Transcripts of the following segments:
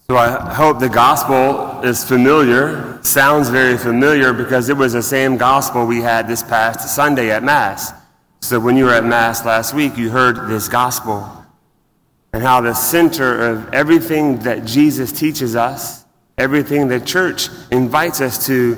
So I hope the gospel is familiar, sounds very familiar, because it was the same gospel we had this past Sunday at Mass. So when you were at Mass last week, you heard this gospel and how the center of everything that Jesus teaches us, everything the church invites us to,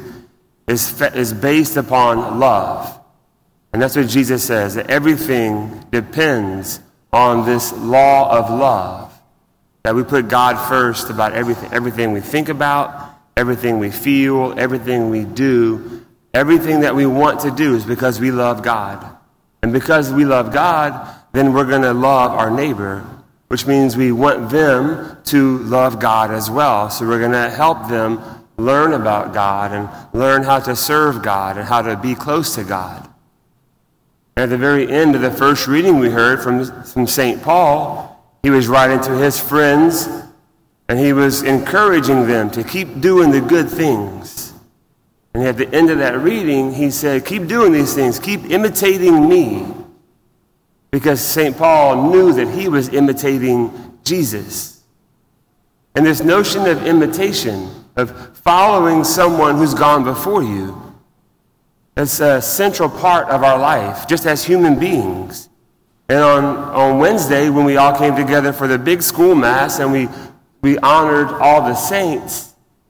is based upon love. And that's what Jesus says, that everything depends on this law of love. That we put God first about everything we think about, everything we feel, everything we do, everything that we want to do is because we love God. And because we love God, then we're going to love our neighbor, which means we want them to love God as well. So we're going to help them learn about God and learn how to serve God and how to be close to God. And at the very end of the first reading we heard from St. Paul, he was writing to his friends, and he was encouraging them to keep doing the good things. And at the end of that reading, he said, keep doing these things, keep imitating me. Because St. Paul knew that he was imitating Jesus. And this notion of imitation, of following someone who's gone before you, is a central part of our life, just as human beings. And on Wednesday, when we all came together for the big school mass and we honored all the saints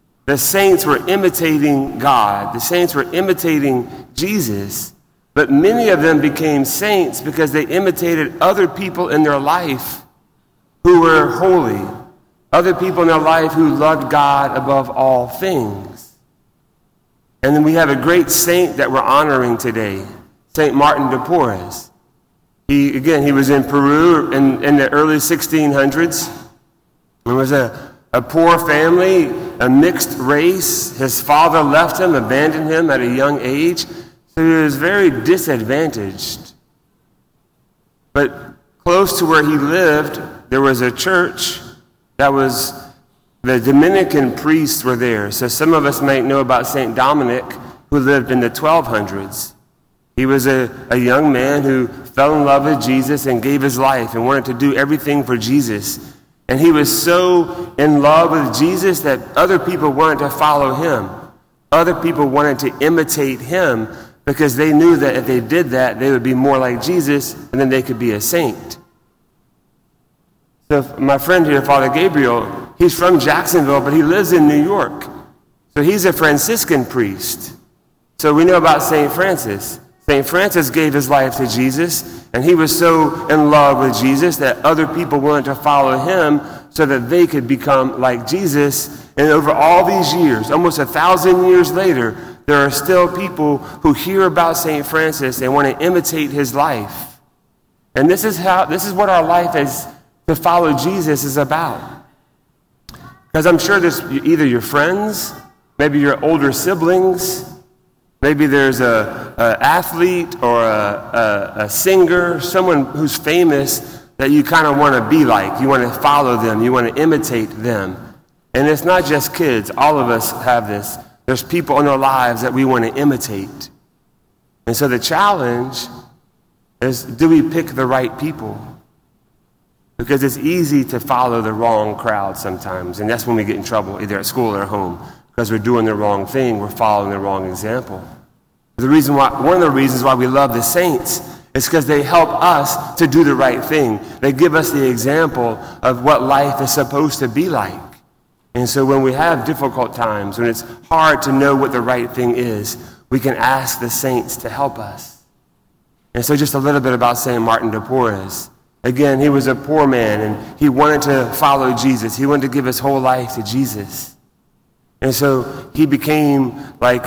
were imitating God. The saints were imitating Jesus. But many of them became saints because they imitated other people in their life who were holy, other people in their life who loved God above all things. And then we have a great saint that we're honoring today, St. Martin de Porres. He was in Peru in the early 1600s. It was a poor family, a mixed race. His father left him, abandoned him at a young age. So he was very disadvantaged. But close to where he lived, there was a church that was, the Dominican priests were there. So some of us might know about St. Dominic, who lived in the 1200s. He was a young man who fell in love with Jesus and gave his life and wanted to do everything for Jesus. And he was so in love with Jesus that other people wanted to follow him. Other people wanted to imitate him because they knew that if they did that, they would be more like Jesus and then they could be a saint. So my friend here, Father Gabriel, he's from Jacksonville, but he lives in New York. So he's a Franciscan priest. So we know about St. Francis. St. Francis gave his life to Jesus, and he was so in love with Jesus that other people wanted to follow him so that they could become like Jesus. And over all these years, almost 1,000 years later, there are still people who hear about St. Francis and want to imitate his life. And this is what our life is to follow Jesus is about. Because I'm sure there's either your friends, maybe your older siblings, maybe there's an athlete or a singer, someone who's famous that you kind of want to be like. You want to follow them. You want to imitate them. And it's not just kids. All of us have this. There's people in our lives that we want to imitate. And so the challenge is, do we pick the right people? Because it's easy to follow the wrong crowd sometimes. And that's when we get in trouble, either at school or at home. Because we're doing the wrong thing, we're following the wrong example. One of the reasons why we love the saints is because they help us to do the right thing. They give us the example of what life is supposed to be like. And so when we have difficult times, when it's hard to know what the right thing is, we can ask the saints to help us. And so just a little bit about St. Martin de Porres. Again, he was a poor man, and he wanted to follow Jesus. He wanted to give his whole life to Jesus. And so he became like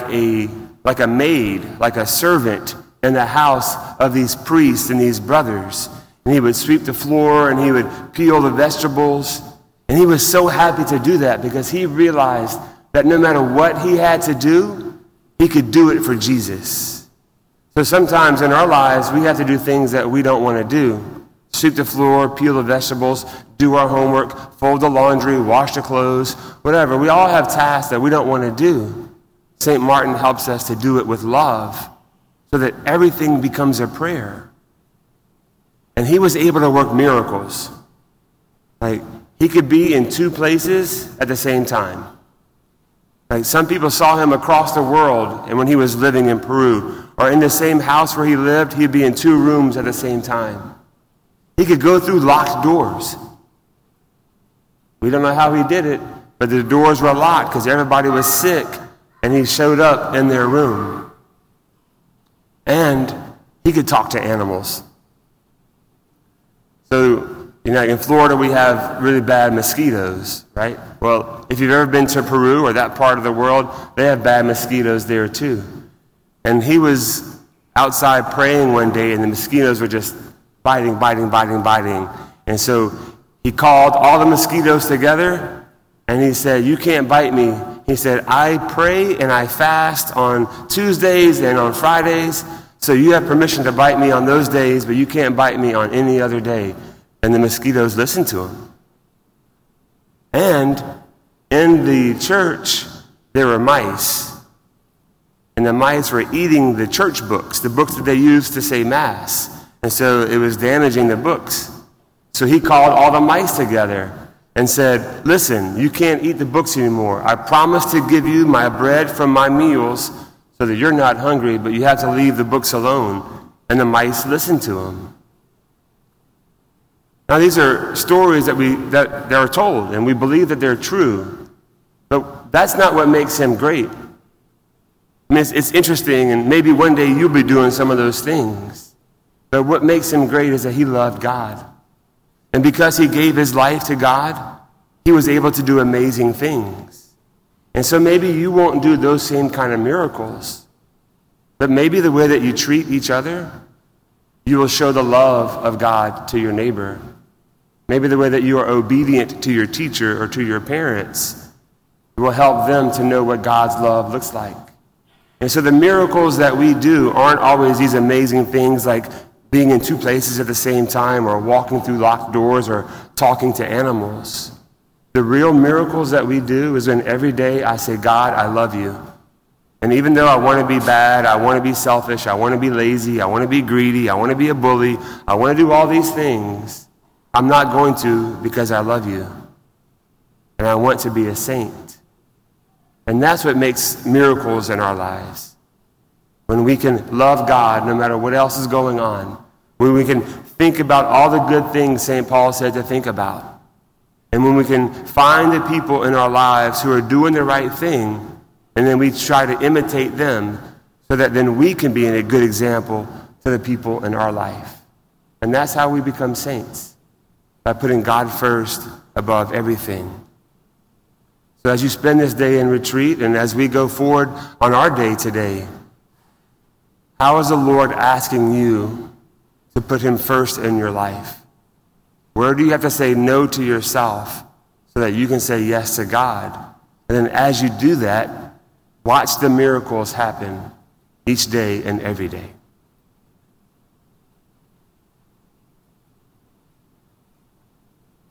a maid, like a servant in the house of these priests and these brothers. And he would sweep the floor, and he would peel the vegetables. And he was so happy to do that because he realized that no matter what he had to do, he could do it for Jesus. So sometimes in our lives, we have to do things that we don't want to do. Sweep the floor, peel the vegetables, do our homework, fold the laundry, wash the clothes, whatever. We all have tasks that we don't want to do. St. Martin helps us to do it with love so that everything becomes a prayer. And he was able to work miracles. Like, he could be in two places at the same time. Like some people saw him across the world, and when he was living in Peru, or in the same house where he lived, he'd be in two rooms at the same time. He could go through locked doors. We don't know how he did it, but the doors were locked because everybody was sick, and he showed up in their room. And he could talk to animals. So, in Florida, we have really bad mosquitoes, right? Well, if you've ever been to Peru or that part of the world, they have bad mosquitoes there too. And he was outside praying one day, and the mosquitoes were just biting. And so he called all the mosquitoes together, and he said, "You can't bite me." He said, "I pray and I fast on Tuesdays and on Fridays, so you have permission to bite me on those days, but you can't bite me on any other day." And the mosquitoes listened to him. And in the church, there were mice. And the mice were eating the church books, the books that they used to say Mass. And so it was damaging the books. So he called all the mice together and said, "Listen, you can't eat the books anymore. I promise to give you my bread from my meals so that you're not hungry, but you have to leave the books alone." And the mice listened to him. Now, these are stories that are told, and we believe that they're true. But that's not what makes him great. I mean, it's interesting, and maybe one day you'll be doing some of those things. But what makes him great is that he loved God. And because he gave his life to God, he was able to do amazing things. And so maybe you won't do those same kind of miracles. But maybe the way that you treat each other, you will show the love of God to your neighbor. Maybe the way that you are obedient to your teacher or to your parents will help them to know what God's love looks like. And so the miracles that we do aren't always these amazing things like being in two places at the same time or walking through locked doors or talking to animals. The real miracles that we do is when every day I say, "God, I love you." And even though I want to be bad, I want to be selfish, I want to be lazy, I want to be greedy, I want to be a bully, I want to do all these things, I'm not going to because I love you. And I want to be a saint. And that's what makes miracles in our lives. When we can love God no matter what else is going on. When we can think about all the good things St. Paul said to think about. And when we can find the people in our lives who are doing the right thing, and then we try to imitate them so that then we can be a good example to the people in our life. And that's how we become saints. By putting God first above everything. So as you spend this day in retreat and as we go forward on our day today, how is the Lord asking you to put him first in your life? Where do you have to say no to yourself so that you can say yes to God? And then as you do that, watch the miracles happen each day and every day.